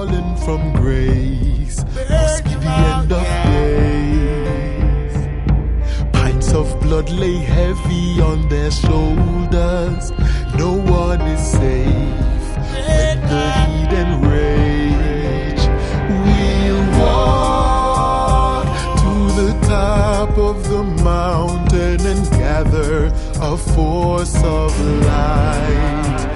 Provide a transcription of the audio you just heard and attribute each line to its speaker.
Speaker 1: fallen from grace must be the end of days. Pints of blood lay heavy on their shoulders. No one is safe when the heathen rage. We'll walk to the top of the mountain and gather a force of light.